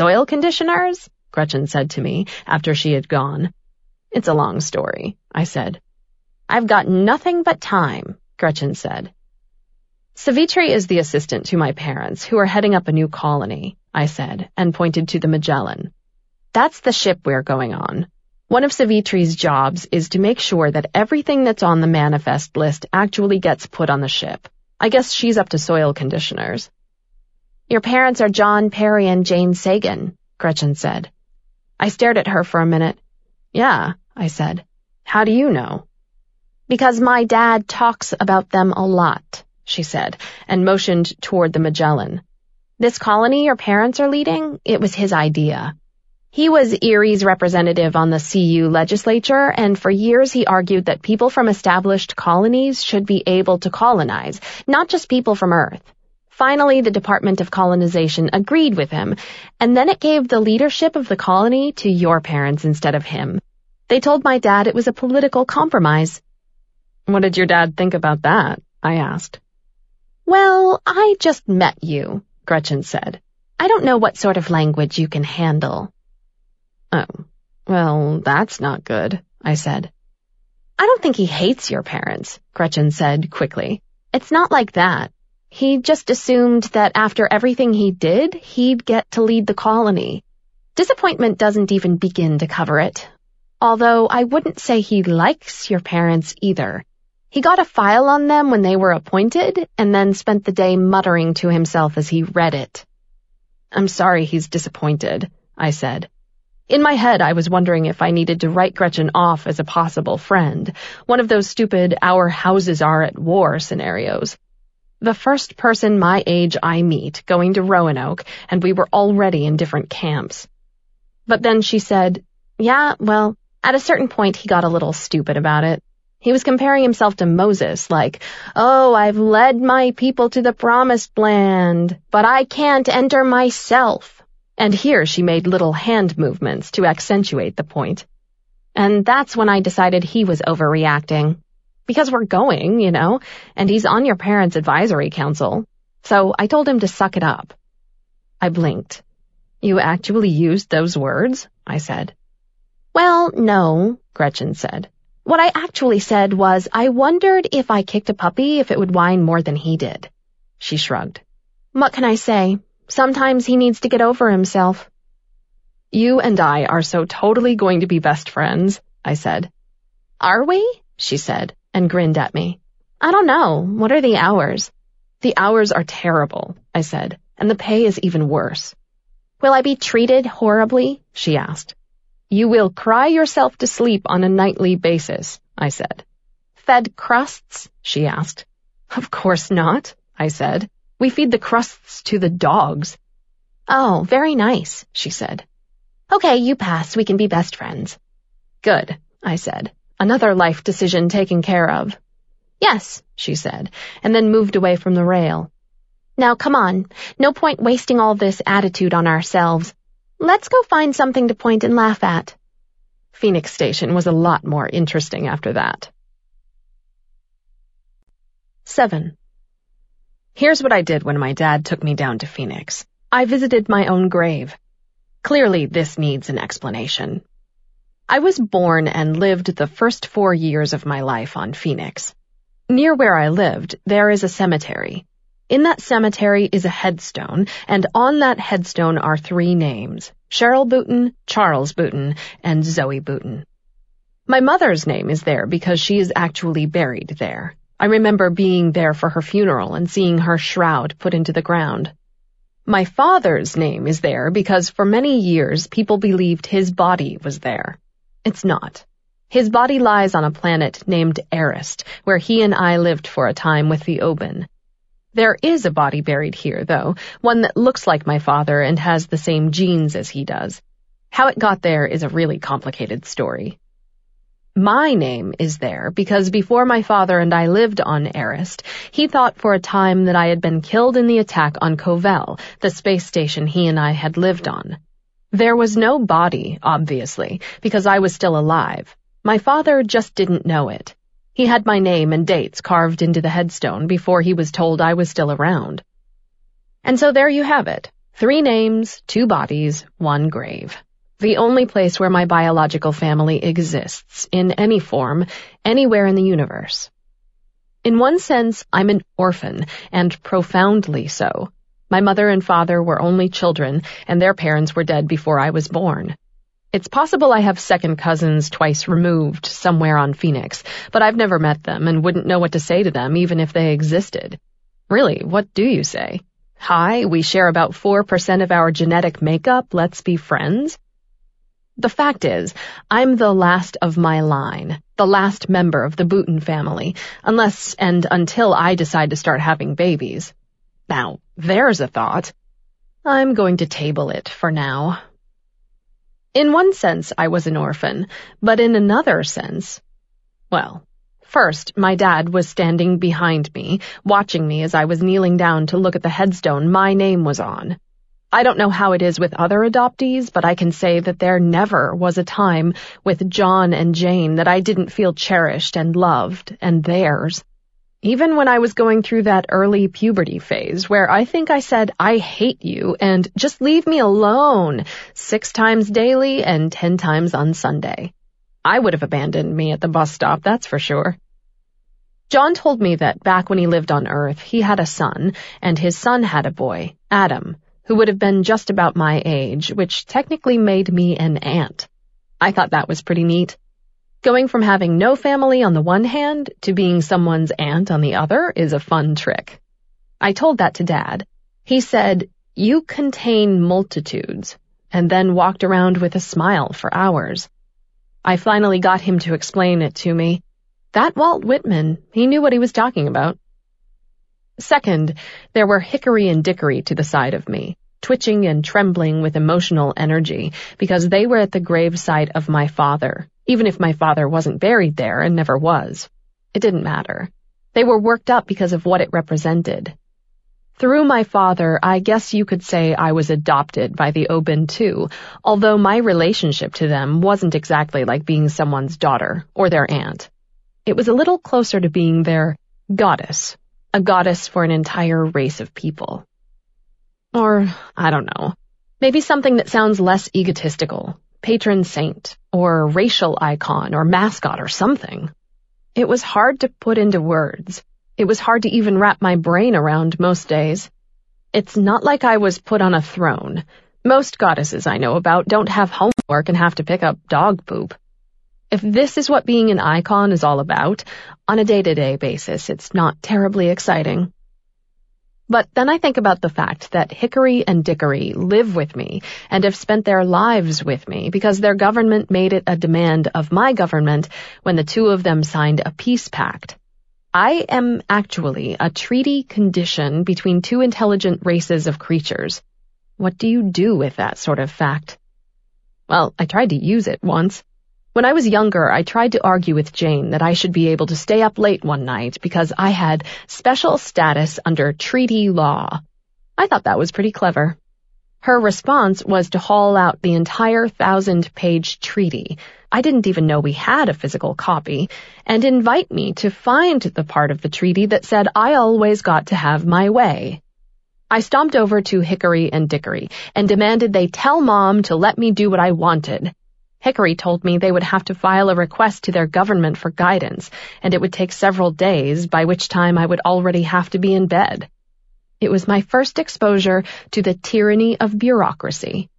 Soil conditioners? Gretchen said to me after she had gone. It's a long story, I said. I've got nothing but time, Gretchen said. Savitri is the assistant to my parents, who are heading up a new colony, I said, and pointed to the Magellan. That's the ship we're going on. One of Savitri's jobs is to make sure that everything that's on the manifest list actually gets put on the ship. I guess she's up to soil conditioners. Your parents are John Perry and Jane Sagan, Gretchen said. I stared at her for a minute. Yeah, I said. How do you know? Because my dad talks about them a lot, she said, and motioned toward the Magellan. This colony your parents are leading, it was his idea. He was Erie's representative on the CU legislature, and for years he argued that people from established colonies should be able to colonize, not just people from Earth. Finally, the Department of Colonization agreed with him, and then it gave the leadership of the colony to your parents instead of him. They told my dad it was a political compromise. What did your dad think about that? I asked. Well, I just met you, Gretchen said. I don't know what sort of language you can handle. Oh, well, that's not good, I said. I don't think he hates your parents, Gretchen said quickly. It's not like that. He just assumed that after everything he did, he'd get to lead the colony. Disappointment doesn't even begin to cover it. Although I wouldn't say he likes your parents either. He got a file on them when they were appointed and then spent the day muttering to himself as he read it. I'm sorry he's disappointed, I said. In my head, I was wondering if I needed to write Gretchen off as a possible friend, one of those stupid our houses are at war scenarios. The first person my age I meet going to Roanoke, and we were already in different camps. But then she said, yeah, well, at a certain point he got a little stupid about it. He was comparing himself to Moses, like, oh, I've led my people to the promised land, but I can't enter myself. And here she made little hand movements to accentuate the point. And that's when I decided he was overreacting. Because we're going, you know, and he's on your parents' advisory council. So I told him to suck it up. I blinked. You actually used those words? I said. Well, no, Gretchen said. What I actually said was I wondered if I kicked a puppy if it would whine more than he did. She shrugged. What can I say? Sometimes he needs to get over himself. You and I are so totally going to be best friends, I said. Are we? She said, and grinned at me. I don't know. What are the hours? The hours are terrible, I said, and the pay is even worse. Will I be treated horribly? She asked. You will cry yourself to sleep on a nightly basis, I said. Fed crusts? She asked. Of course not, I said. We feed the crusts to the dogs. Oh, very nice, she said. Okay, you pass. We can be best friends. Good, I said. Another life decision taken care of. Yes, she said, and then moved away from the rail. Now, come on. No point wasting all this attitude on ourselves. Let's go find something to point and laugh at. Phoenix Station was a lot more interesting after that. 7. Here's what I did when my dad took me down to Phoenix. I visited my own grave. Clearly, this needs an explanation. I was born and lived the first 4 years of my life on Phoenix. Near where I lived, there is a cemetery. In that cemetery is a headstone, and on that headstone are 3 names, Cheryl Booten, Charles Booten, and Zoe Booten. My mother's name is there because she is actually buried there. I remember being there for her funeral and seeing her shroud put into the ground. My father's name is there because for many years people believed his body was there. It's not. His body lies on a planet named Arist, where he and I lived for a time with the Oban. There is a body buried here, though, one that looks like my father and has the same genes as he does. How it got there is a really complicated story. My name is there because before my father and I lived on Arist, he thought for a time that I had been killed in the attack on Covell, the space station he and I had lived on. There was no body, obviously, because I was still alive. My father just didn't know it. He had my name and dates carved into the headstone before he was told I was still around. And so there you have it. 3 names, 2 bodies, 1 grave. The only place where my biological family exists, in any form, anywhere in the universe. In one sense, I'm an orphan, and profoundly so. My mother and father were only children, and their parents were dead before I was born. It's possible I have second cousins twice removed somewhere on Phoenix, but I've never met them and wouldn't know what to say to them even if they existed. Really, what do you say? Hi, we share about 4% of our genetic makeup, let's be friends? The fact is, I'm the last of my line, the last member of the Boutin family, unless and until I decide to start having babies. Now, there's a thought. I'm going to table it for now. In one sense, I was an orphan, but in another sense, well, first, my dad was standing behind me, watching me as I was kneeling down to look at the headstone my name was on. I don't know how it is with other adoptees, but I can say that there never was a time with John and Jane that I didn't feel cherished and loved, and theirs. Even when I was going through that early puberty phase where I think I said, I hate you and just leave me alone 6 times daily and 10 times on Sunday. I would have abandoned me at the bus stop, that's for sure. John told me that back when he lived on Earth, he had a son, and his son had a boy, Adam, who would have been just about my age, which technically made me an aunt. I thought that was pretty neat. Going from having no family on the one hand to being someone's aunt on the other is a fun trick. I told that to Dad. He said, "You contain multitudes," and then walked around with a smile for hours. I finally got him to explain it to me. That Walt Whitman, he knew what he was talking about. Second, there were Hickory and Dickory to the side of me, twitching and trembling with emotional energy, because they were at the gravesite of my father, even if my father wasn't buried there and never was. It didn't matter. They were worked up because of what it represented. Through my father, I guess you could say I was adopted by the Oban too, although my relationship to them wasn't exactly like being someone's daughter or their aunt. It was a little closer to being their goddess, a goddess for an entire race of people. Or, I don't know, maybe something that sounds less egotistical, patron saint, or racial icon, or mascot, or something. It was hard to put into words. It was hard to even wrap my brain around most days. It's not like I was put on a throne. Most goddesses I know about don't have homework and have to pick up dog poop. If this is what being an icon is all about, on a day-to-day basis, it's not terribly exciting. But then I think about the fact that Hickory and Dickory live with me and have spent their lives with me because their government made it a demand of my government when the two of them signed a peace pact. I am actually a treaty condition between 2 intelligent races of creatures. What do you do with that sort of fact? Well, I tried to use it once. When I was younger, I tried to argue with Jane that I should be able to stay up late one night because I had special status under treaty law. I thought that was pretty clever. Her response was to haul out the entire 1,000-page treaty. I didn't even know we had a physical copy, and invite me to find the part of the treaty that said I always got to have my way. I stomped over to Hickory and Dickory and demanded they tell Mom to let me do what I wanted. Hickory told me they would have to file a request to their government for guidance, and it would take several days, by which time I would already have to be in bed. It was my first exposure to the tyranny of bureaucracy.